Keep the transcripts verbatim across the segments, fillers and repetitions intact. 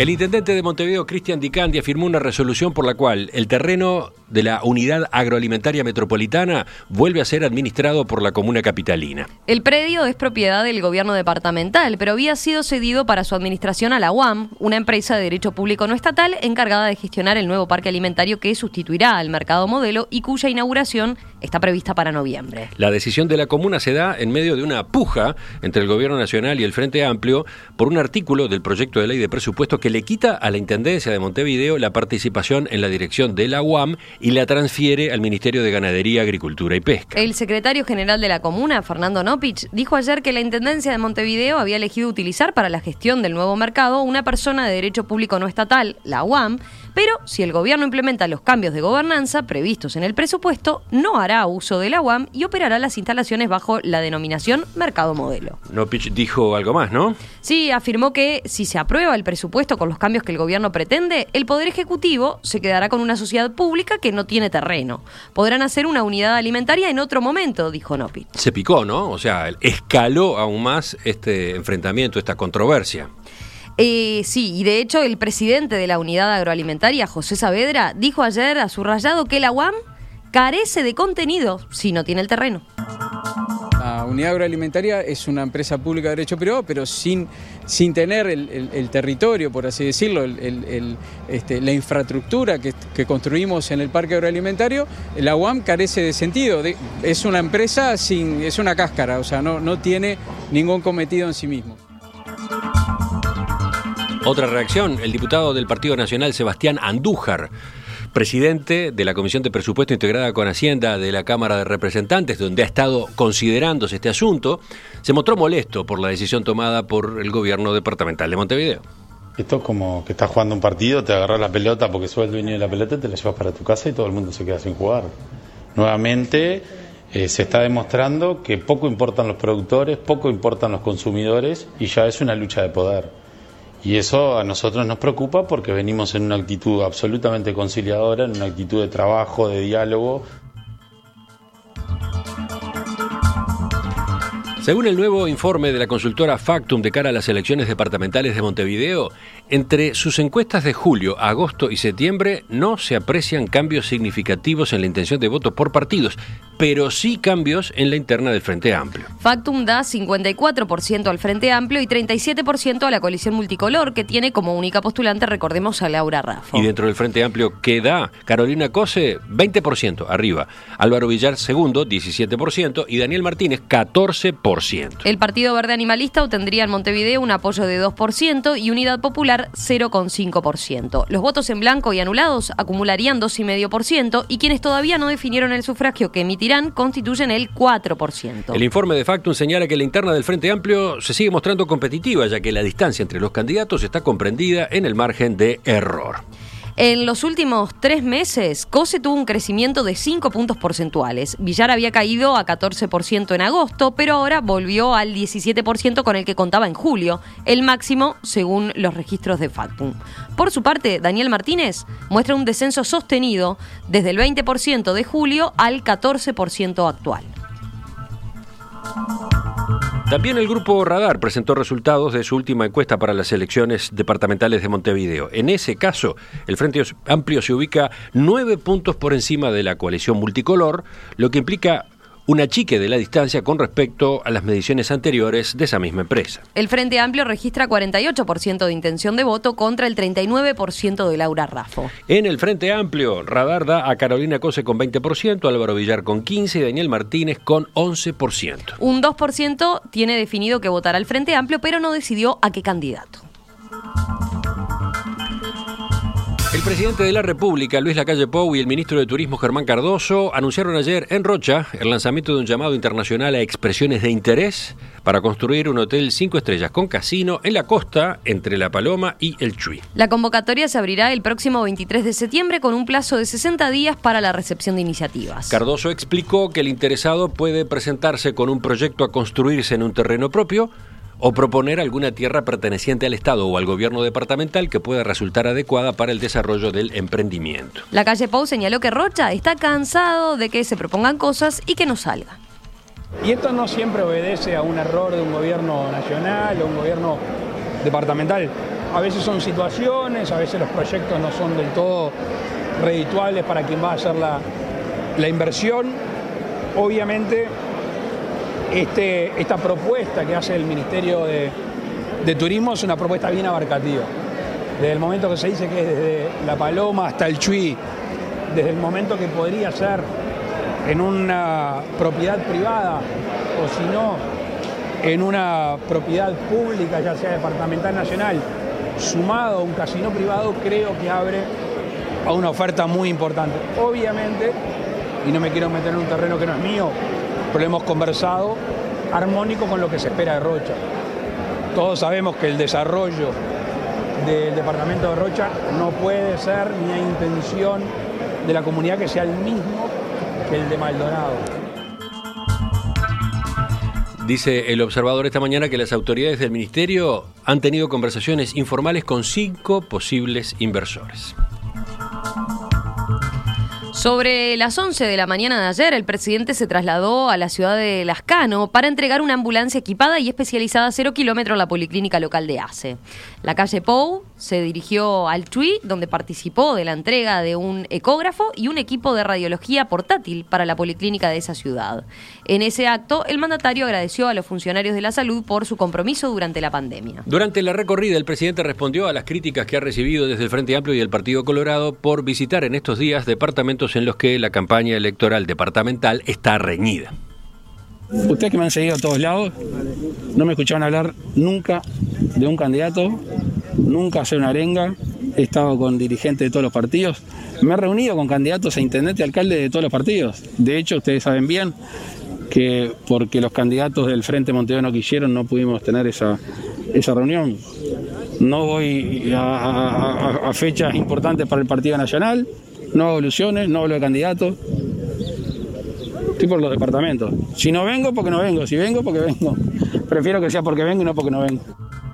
El intendente de Montevideo, Cristian Di Candia, firmó una resolución por la cual el terreno de la Unidad Agroalimentaria Metropolitana vuelve a ser administrado por la comuna capitalina. El predio es propiedad del gobierno departamental, pero había sido cedido para su administración a la U A M, una empresa de derecho público no estatal encargada de gestionar el nuevo parque alimentario que sustituirá al Mercado Modelo y cuya inauguración está prevista para noviembre. La decisión de la comuna se da en medio de una puja entre el Gobierno Nacional y el Frente Amplio por un artículo del proyecto de ley de presupuesto que le quita a la Intendencia de Montevideo la participación en la dirección de la U A M y la transfiere al Ministerio de Ganadería, Agricultura y Pesca. El secretario general de la comuna, Fernando Nopich, dijo ayer que la Intendencia de Montevideo había elegido utilizar para la gestión del nuevo mercado una persona de derecho público no estatal, la U A M, pero si el gobierno implementa los cambios de gobernanza previstos en el presupuesto, no hará uso de la U A M y operará las instalaciones bajo la denominación Mercado Modelo. Nopich dijo algo más, ¿no? Sí, afirmó que si se aprueba el presupuesto con los cambios que el gobierno pretende, el Poder Ejecutivo se quedará con una sociedad pública que no tiene terreno. Podrán hacer una unidad alimentaria en otro momento, dijo Nopich. Se picó, ¿no? O sea, escaló aún más este enfrentamiento, esta controversia. Eh, sí, y de hecho el presidente de la Unidad Agroalimentaria, José Saavedra, dijo ayer a subrayado que la U A M carece de contenido si no tiene el terreno. La Unidad Agroalimentaria es una empresa pública de derecho privado, pero sin, sin tener el, el, el territorio, por así decirlo, el, el, el, este, la infraestructura que, que construimos en el parque agroalimentario. La U A M carece de sentido. De, es una empresa sin, es una cáscara, o sea, no, no tiene ningún cometido en sí mismo. Otra reacción, el diputado del Partido Nacional, Sebastián Andújar, presidente de la Comisión de Presupuesto integrada con Hacienda de la Cámara de Representantes, donde ha estado considerándose este asunto, se mostró molesto por la decisión tomada por el gobierno departamental de Montevideo. Esto es como que estás jugando un partido, te agarras la pelota porque sos el dueño de la pelota, te la llevas para tu casa y todo el mundo se queda sin jugar. Nuevamente eh, se está demostrando que poco importan los productores, poco importan los consumidores y ya es una lucha de poder. Y eso a nosotros nos preocupa porque venimos en una actitud absolutamente conciliadora, en una actitud de trabajo, de diálogo. Según el nuevo informe de la consultora Factum de cara a las elecciones departamentales de Montevideo, entre sus encuestas de julio, agosto y septiembre no se aprecian cambios significativos en la intención de voto por partidos, pero sí cambios en la interna del Frente Amplio. Factum da cincuenta y cuatro por ciento al Frente Amplio y treinta y siete por ciento a la coalición multicolor, que tiene como única postulante, recordemos, a Laura Raffo. Y dentro del Frente Amplio, ¿qué da? Carolina Cose, veinte por ciento arriba. Álvaro Villar, segundo, diecisiete por ciento. Y Daniel Martínez, catorce por ciento. El Partido Verde Animalista obtendría en Montevideo un apoyo de dos por ciento y Unidad Popular cero coma cinco por ciento. Los votos en blanco y anulados acumularían dos coma cinco por ciento y quienes todavía no definieron el sufragio que emitirán constituyen el cuatro por ciento. El informe de Factum señala que la interna del Frente Amplio se sigue mostrando competitiva, ya que la distancia entre los candidatos está comprendida en el margen de error. En los últimos tres meses, Cose tuvo un crecimiento de cinco puntos porcentuales. Villar había caído a catorce por ciento en agosto, pero ahora volvió al diecisiete por ciento con el que contaba en julio, el máximo según los registros de Factum. Por su parte, Daniel Martínez muestra un descenso sostenido desde el veinte por ciento de julio al catorce por ciento actual. También el Grupo Radar presentó resultados de su última encuesta para las elecciones departamentales de Montevideo. En ese caso, el Frente Amplio se ubica nueve puntos por encima de la coalición multicolor, lo que implica un achique de la distancia con respecto a las mediciones anteriores de esa misma empresa. El Frente Amplio registra cuarenta y ocho por ciento de intención de voto contra el treinta y nueve por ciento de Laura Raffo. En el Frente Amplio, Radar da a Carolina Cose con veinte por ciento, Álvaro Villar con quince por ciento y Daniel Martínez con once por ciento. Un dos por ciento tiene definido que votará al Frente Amplio, pero no decidió a qué candidato. El presidente de la República, Luis Lacalle Pou, y el ministro de Turismo, Germán Cardoso, anunciaron ayer en Rocha el lanzamiento de un llamado internacional a expresiones de interés para construir un hotel cinco estrellas con casino en la costa entre La Paloma y El Chuy. La convocatoria se abrirá el próximo veintitrés de septiembre con un plazo de sesenta días para la recepción de iniciativas. Cardoso explicó que el interesado puede presentarse con un proyecto a construirse en un terreno propio o proponer alguna tierra perteneciente al Estado o al gobierno departamental que pueda resultar adecuada para el desarrollo del emprendimiento. Lacalle Pou señaló que Rocha está cansado de que se propongan cosas y que no salgan. Y esto no siempre obedece a un error de un gobierno nacional o un gobierno departamental. a veces son situaciones, a veces los proyectos no son del todo redituables para quien va a hacer la, la inversión. Obviamente, este, esta propuesta que hace el Ministerio de, de Turismo es una propuesta bien abarcativa. Desde el momento que se dice que es desde La Paloma hasta el Chuy, desde el momento que podría ser en una propiedad privada o si no en una propiedad pública, ya sea departamental, nacional, sumado a un casino privado, creo que abre a una oferta muy importante. Obviamente, y no me quiero meter en un terreno que no es mío, pero lo hemos conversado, armónico con lo que se espera de Rocha. Todos sabemos que el desarrollo del departamento de Rocha no puede ser ni hay intención de la comunidad que sea el mismo que el de Maldonado. Dice el observador esta mañana que las autoridades del ministerio han tenido conversaciones informales con cinco posibles inversores. Sobre las once de la mañana de ayer, el presidente se trasladó a la ciudad de Lascano para entregar una ambulancia equipada y especializada a cero kilómetros a la policlínica local de ACE. La calle Pou se dirigió al Chuy, donde participó de la entrega de un ecógrafo y un equipo de radiología portátil para la policlínica de esa ciudad. En ese acto, el mandatario agradeció a los funcionarios de la salud por su compromiso durante la pandemia. Durante la recorrida, el presidente respondió a las críticas que ha recibido desde el Frente Amplio y el Partido Colorado por visitar en estos días departamentos en los que la campaña electoral departamental está reñida. Ustedes que me han seguido a todos lados, no me escucharon hablar nunca de un candidato, nunca hacer una arenga. He estado con dirigentes de todos los partidos, me he reunido con candidatos a intendente y alcalde de todos los partidos. De hecho, ustedes saben bien que porque los candidatos del Frente Montevideo no quisieron, no pudimos tener esa, esa reunión. No voy a, a, a fechas importantes para el Partido Nacional, no hago ilusiones, no hablo de candidatos. Estoy por los departamentos. Si no vengo, porque no vengo. Si vengo, porque vengo. Prefiero que sea porque vengo y no porque no vengo.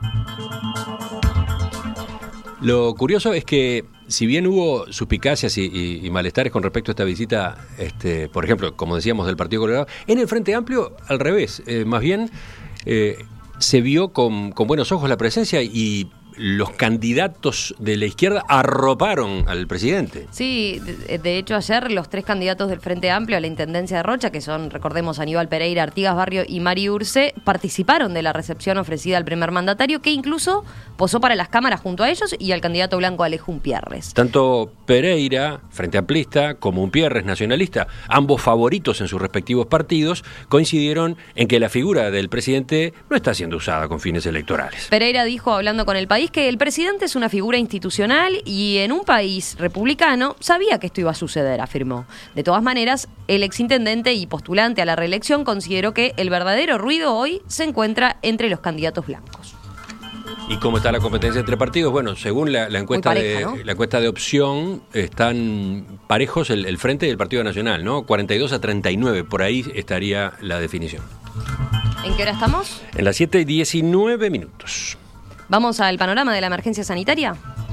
Lo curioso es que, si bien hubo suspicacias y, y, y malestares con respecto a esta visita, este, por ejemplo, como decíamos, del Partido Colorado, en el Frente Amplio, al revés, eh, más bien eh, se vio con, con buenos ojos la presencia y los candidatos de la izquierda arroparon al presidente. Sí, de, de hecho ayer los tres candidatos del Frente Amplio a la Intendencia de Rocha, que son, recordemos, Aníbal Pereira, Artigas Barrio y Mari Urce, participaron de la recepción ofrecida al primer mandatario, que incluso posó para las cámaras junto a ellos y al candidato blanco Alejo Umpierres. Tanto Pereira, Frente Amplista, como Umpierres, nacionalista, ambos favoritos en sus respectivos partidos, coincidieron en que la figura del presidente no está siendo usada con fines electorales. Pereira dijo, hablando con El País, que el presidente es una figura institucional y en un país republicano sabía que esto iba a suceder, afirmó. De todas maneras, el exintendente y postulante a la reelección consideró que el verdadero ruido hoy se encuentra entre los candidatos blancos. ¿Y cómo está la competencia entre partidos? Bueno, según la, la encuesta pareja, de ¿no? la encuesta de opción, están parejos el, el Frente y el Partido Nacional, ¿no? cuarenta y dos a treinta y nueve, por ahí estaría la definición. ¿En qué hora estamos? En las siete y diecinueve minutos. ¿Vamos al panorama de la emergencia sanitaria?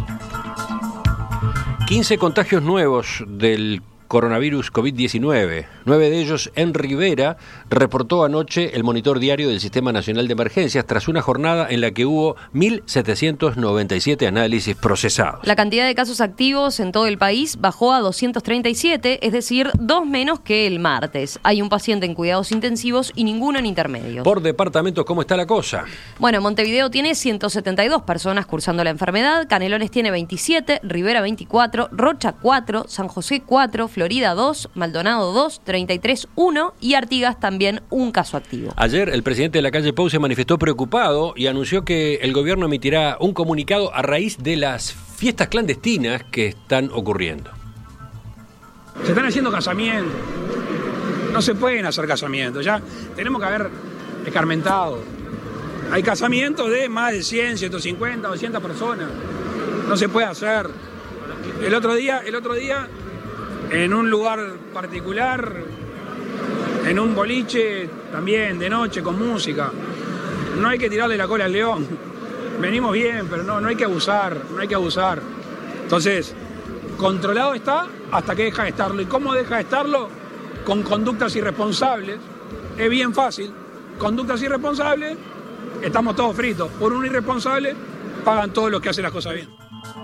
quince contagios nuevos del coronavirus COVID diecinueve. Nueve de ellos en Rivera, reportó anoche el monitor diario del Sistema Nacional de Emergencias tras una jornada en la que hubo mil setecientos noventa y siete análisis procesados. La cantidad de casos activos en todo el país bajó a doscientos treinta y siete, es decir, dos menos que el martes. Hay un paciente en cuidados intensivos y ninguno en intermedios. Por departamentos, ¿cómo está la cosa? Bueno, Montevideo tiene ciento setenta y dos personas cursando la enfermedad, Canelones tiene veintisiete, Rivera veinticuatro, Rocha cuatro, San José cuatro, Florida dos, Maldonado dos, treinta y tres uno y Artigas también un caso activo. Ayer el presidente de la calle Pou se manifestó preocupado y anunció que el gobierno emitirá un comunicado a raíz de las fiestas clandestinas que están ocurriendo. Se están haciendo casamientos. No se pueden hacer casamientos, ya tenemos que haber escarmentado. Hay casamientos de más de cien, ciento cincuenta, doscientas personas. No se puede hacer. El otro día, el otro día en un lugar particular, en un boliche, también de noche, con música. No hay que tirarle la cola al león. Venimos bien, pero no, no hay que abusar, no hay que abusar. Entonces, controlado está hasta que deja de estarlo. ¿Y cómo deja de estarlo? Con conductas irresponsables. Es bien fácil. Conductas irresponsables, estamos todos fritos. Por un irresponsable, pagan todos los que hacen las cosas bien.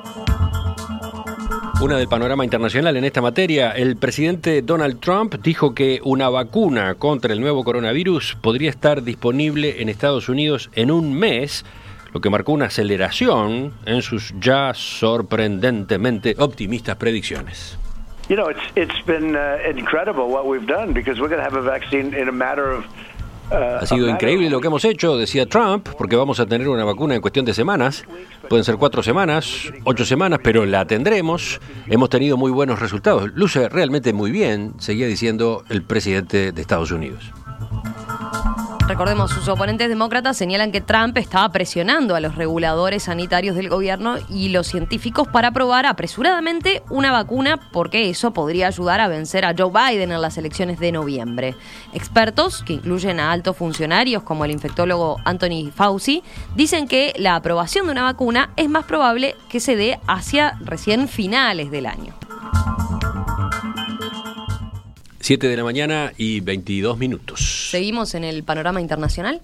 Una del panorama internacional en esta materia, el presidente Donald Trump dijo que una vacuna contra el nuevo coronavirus podría estar disponible en Estados Unidos en un mes, lo que marcó una aceleración en sus ya sorprendentemente optimistas predicciones. You know, it's it's been uh, incredible what we've done because we're going to have a vaccine in a matter of Ha sido increíble lo que hemos hecho, decía Trump, porque vamos a tener una vacuna en cuestión de semanas. Pueden ser cuatro semanas, ocho semanas, pero la tendremos. Hemos tenido muy buenos resultados. Luce realmente muy bien, seguía diciendo el presidente de Estados Unidos. Recordemos, sus oponentes demócratas señalan que Trump estaba presionando a los reguladores sanitarios del gobierno y los científicos para aprobar apresuradamente una vacuna porque eso podría ayudar a vencer a Joe Biden en las elecciones de noviembre. Expertos, que incluyen a altos funcionarios como el infectólogo Anthony Fauci, dicen que la aprobación de una vacuna es más probable que se dé hacia recién finales del año. siete de la mañana y veintidós minutos. Seguimos en el panorama internacional.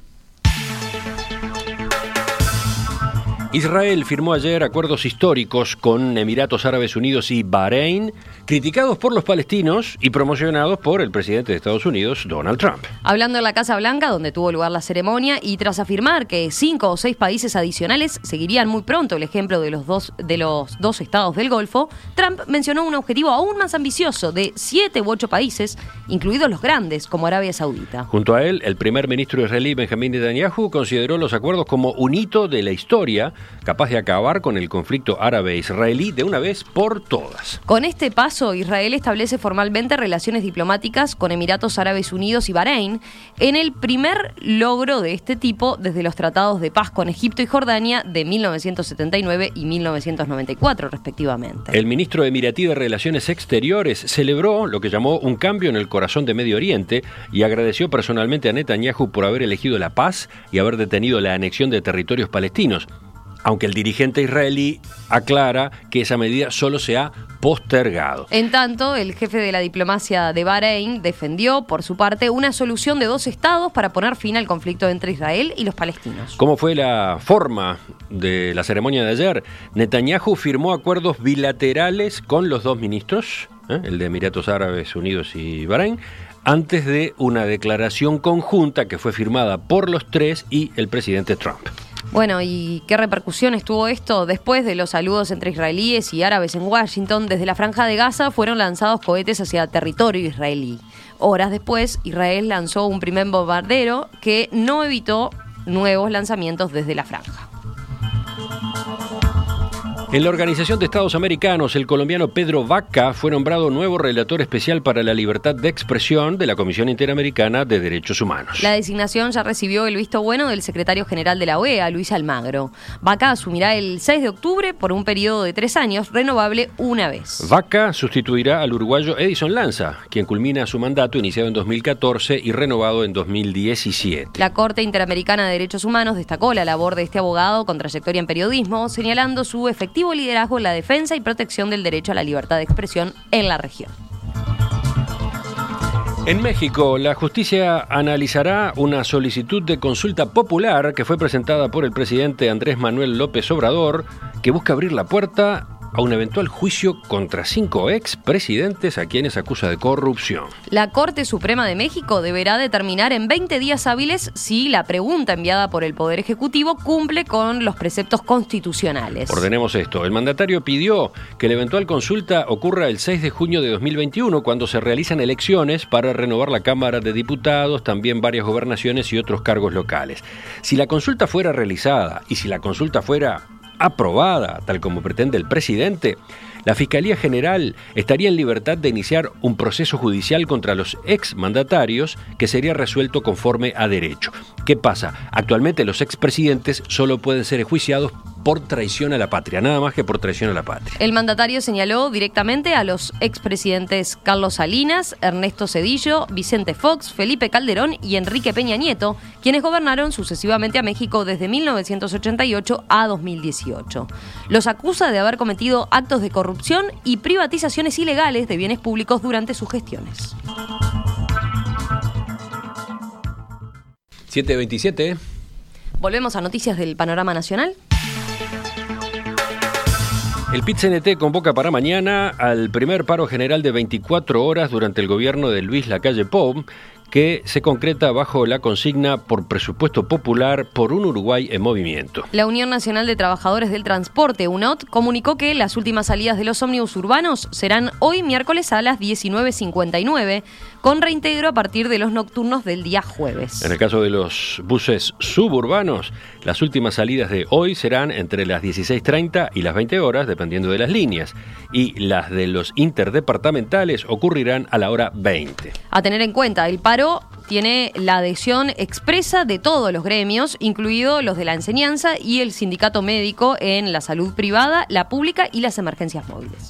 Israel firmó ayer acuerdos históricos con Emiratos Árabes Unidos y Bahrein, criticados por los palestinos y promocionados por el presidente de Estados Unidos, Donald Trump. Hablando en la Casa Blanca, donde tuvo lugar la ceremonia, y tras afirmar que cinco o seis países adicionales seguirían muy pronto el ejemplo de los dos, de los dos estados del Golfo, Trump mencionó un objetivo aún más ambicioso de siete u ocho países, incluidos los grandes, como Arabia Saudita. Junto a él, el primer ministro israelí Benjamín Netanyahu consideró los acuerdos como un hito de la historia, capaz de acabar con el conflicto árabe-israelí de una vez por todas. Con este paso, Israel establece formalmente relaciones diplomáticas con Emiratos Árabes Unidos y Bahrein, en el primer logro de este tipo desde los tratados de paz con Egipto y Jordania de mil novecientos setenta y nueve y mil novecientos noventa y cuatro, respectivamente. El ministro emiratí de Relaciones Exteriores celebró lo que llamó un cambio en el corazón de Medio Oriente y agradeció personalmente a Netanyahu por haber elegido la paz y haber detenido la anexión de territorios palestinos, aunque el dirigente israelí aclara que esa medida solo se ha postergado. En tanto, el jefe de la diplomacia de Bahrein defendió, por su parte, una solución de dos estados para poner fin al conflicto entre Israel y los palestinos. ¿Cómo fue la forma de la ceremonia de ayer? Netanyahu firmó acuerdos bilaterales con los dos ministros, ¿eh? el de Emiratos Árabes Unidos y Bahrein, antes de una declaración conjunta que fue firmada por los tres y el presidente Trump. Bueno, ¿y qué repercusiones tuvo esto? Después de los saludos entre israelíes y árabes en Washington, desde la Franja de Gaza fueron lanzados cohetes hacia territorio israelí. Horas después, Israel lanzó un primer bombardero que no evitó nuevos lanzamientos desde la franja. En la Organización de Estados Americanos, el colombiano Pedro Vaca fue nombrado nuevo relator especial para la libertad de expresión de la Comisión Interamericana de Derechos Humanos. La designación ya recibió el visto bueno del secretario general de la O E A, Luis Almagro. Vaca asumirá el seis de octubre por un periodo de tres años, renovable una vez. Vaca sustituirá al uruguayo Edison Lanza, quien culmina su mandato iniciado en dos mil catorce y renovado en dos mil diecisiete. La Corte Interamericana de Derechos Humanos destacó la labor de este abogado con trayectoria en periodismo, señalando su efectivo liderazgo en la defensa y protección del derecho a la libertad de expresión en la región. En México, la justicia analizará una solicitud de consulta popular que fue presentada por el presidente Andrés Manuel López Obrador, que busca abrir la puerta a un eventual juicio contra cinco expresidentes a quienes acusa de corrupción. La Corte Suprema de México deberá determinar en veinte días hábiles si la pregunta enviada por el Poder Ejecutivo cumple con los preceptos constitucionales. Ordenemos esto. El mandatario pidió que la eventual consulta ocurra el seis de junio de dos mil veintiuno, cuando se realizan elecciones para renovar la Cámara de Diputados, también varias gobernaciones y otros cargos locales. Si la consulta fuera realizada y si la consulta fuera aprobada, tal como pretende el presidente, la Fiscalía General estaría en libertad de iniciar un proceso judicial contra los exmandatarios que sería resuelto conforme a derecho. ¿Qué pasa? Actualmente los expresidentes solo pueden ser enjuiciados por traición a la patria, nada más que por traición a la patria. El mandatario señaló directamente a los expresidentes Carlos Salinas, Ernesto Zedillo, Vicente Fox, Felipe Calderón y Enrique Peña Nieto, quienes gobernaron sucesivamente a México desde mil novecientos ochenta y ocho a dos mil dieciocho. Los acusa de haber cometido actos de corrupción y privatizaciones ilegales de bienes públicos durante sus gestiones. siete veintisiete. Volvemos a noticias del panorama nacional. El P I T C N T convoca para mañana al primer paro general de veinticuatro horas durante el gobierno de Luis Lacalle Pou, que se concreta bajo la consigna por presupuesto popular por un Uruguay en movimiento. La Unión Nacional de Trabajadores del Transporte, U N O T, comunicó que las últimas salidas de los ómnibus urbanos serán hoy miércoles a las diecinueve cincuenta y nueve, con reintegro a partir de los nocturnos del día jueves. En el caso de los buses suburbanos, las últimas salidas de hoy serán entre las dieciséis treinta y las veinte horas, dependiendo de las líneas, y las de los interdepartamentales ocurrirán a la hora veinte. A tener en cuenta, el paro tiene la adhesión expresa de todos los gremios, incluidos los de la enseñanza y el sindicato médico en la salud privada, la pública y las emergencias móviles.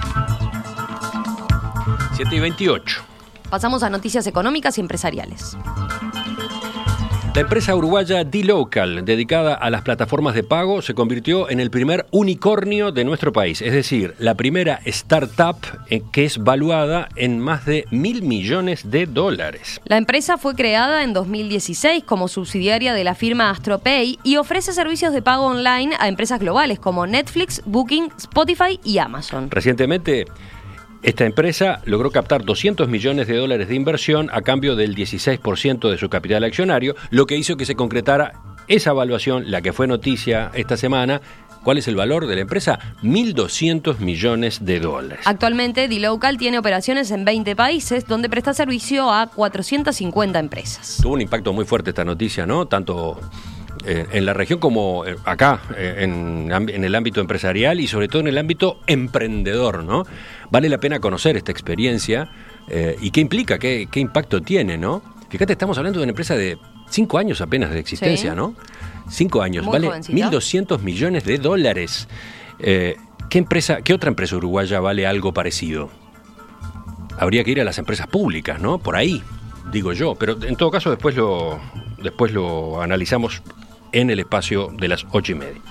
siete y veintiocho. Pasamos a noticias económicas y empresariales. La empresa uruguaya dLocal, dedicada a las plataformas de pago, se convirtió en el primer unicornio de nuestro país, es decir, la primera startup que es valuada en más de mil millones de dólares. La empresa fue creada en dos mil dieciséis como subsidiaria de la firma AstroPay y ofrece servicios de pago online a empresas globales como Netflix, Booking, Spotify y Amazon. Recientemente, esta empresa logró captar doscientos millones de dólares de inversión a cambio del dieciséis por ciento de su capital accionario, lo que hizo que se concretara esa evaluación, la que fue noticia esta semana. ¿Cuál es el valor de la empresa? mil doscientos millones de dólares. Actualmente, dLocal tiene operaciones en veinte países, donde presta servicio a cuatrocientas cincuenta empresas. Tuvo un impacto muy fuerte esta noticia, ¿no? Tanto eh, en la región como eh, acá, eh, en, en el ámbito empresarial y sobre todo en el ámbito emprendedor, ¿no? Vale la pena conocer esta experiencia eh, y qué implica, qué, qué impacto tiene, ¿no? Fíjate, estamos hablando de una empresa de cinco años apenas de existencia, sí. ¿No? Cinco años, muy vale jovencita. mil doscientos millones de dólares. Eh, ¿qué empresa, qué otra empresa uruguaya vale algo parecido? Habría que ir a las empresas públicas, ¿no? Por ahí, digo yo. Pero en todo caso después lo, después lo analizamos en el espacio de las ocho y media.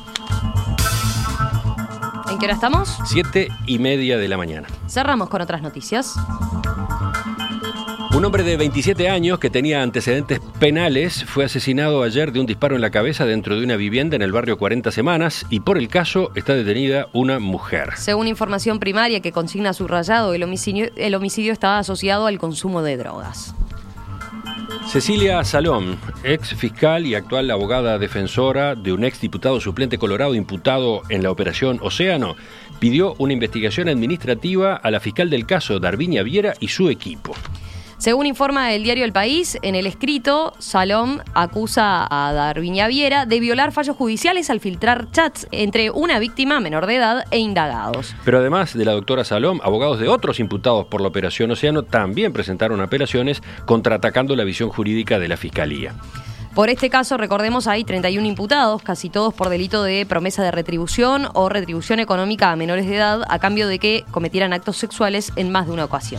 ¿En qué hora estamos? Siete y media de la mañana. Cerramos con otras noticias. Un hombre de veintisiete años que tenía antecedentes penales fue asesinado ayer de un disparo en la cabeza dentro de una vivienda en el barrio cuarenta Semanas y por el caso está detenida una mujer. Según información primaria que consigna subrayado, el homicidio, el homicidio estaba asociado al consumo de drogas. Cecilia Salom, ex fiscal y actual abogada defensora de un ex diputado suplente colorado imputado en la operación Océano, pidió una investigación administrativa a la fiscal del caso, Darvinia Viera, y su equipo. Según informa el diario El País, en el escrito, Salom acusa a Darvinia Viera de violar fallos judiciales al filtrar chats entre una víctima menor de edad e indagados. Pero además de la doctora Salom, abogados de otros imputados por la Operación Océano también presentaron apelaciones contraatacando la visión jurídica de la Fiscalía. Por este caso, recordemos, hay treinta y uno imputados, casi todos por delito de promesa de retribución o retribución económica a menores de edad a cambio de que cometieran actos sexuales en más de una ocasión.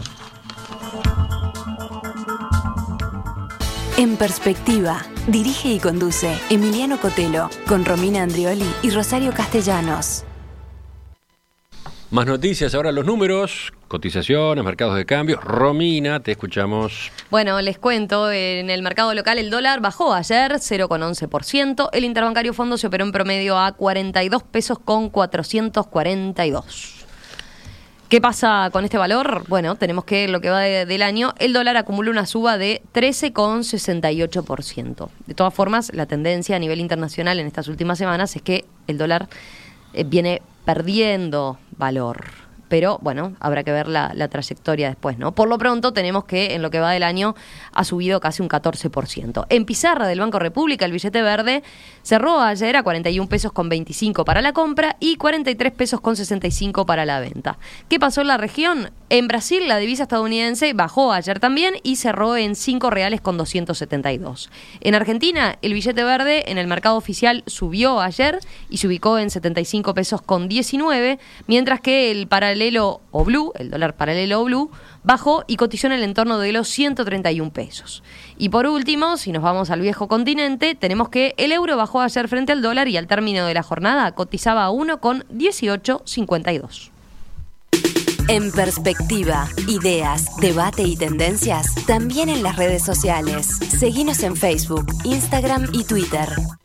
En Perspectiva, dirige y conduce Emiliano Cotelo, con Romina Andrioli y Rosario Castellanos. Más noticias, ahora los números, cotizaciones, mercados de cambio. Romina, te escuchamos. Bueno, les cuento, en el mercado local el dólar bajó ayer cero coma once por ciento, el interbancario fondo se operó en promedio a cuarenta y dos pesos con cuatrocientos cuarenta y dos. ¿Qué pasa con este valor? Bueno, tenemos que, lo que va de, del año, el dólar acumula una suba de trece coma sesenta y ocho por ciento. De todas formas, la tendencia a nivel internacional en estas últimas semanas es que el dólar eh, viene perdiendo valor. Pero, bueno, habrá que ver la, la trayectoria después, ¿no? Por lo pronto, tenemos que, en lo que va del año, ha subido casi un catorce por ciento. En pizarra del Banco República, el billete verde cerró ayer a cuarenta y un pesos con veinticinco para la compra y cuarenta y tres pesos con sesenta y cinco para la venta. ¿Qué pasó en la región? En Brasil, la divisa estadounidense bajó ayer también y cerró en cinco reales con doscientos setenta y dos. En Argentina, el billete verde en el mercado oficial subió ayer y se ubicó en setenta y cinco pesos con diecinueve, mientras que el paralelo o blue, el dólar paralelo o blue, bajó y cotizó en el entorno de los ciento treinta y un pesos. Y por último, si nos vamos al viejo continente, tenemos que el euro bajó ayer frente al dólar y al término de la jornada cotizaba a uno con dieciocho cincuenta y dos. En Perspectiva, ideas, debate y tendencias, también en las redes sociales. Seguinos en Facebook, Instagram y Twitter.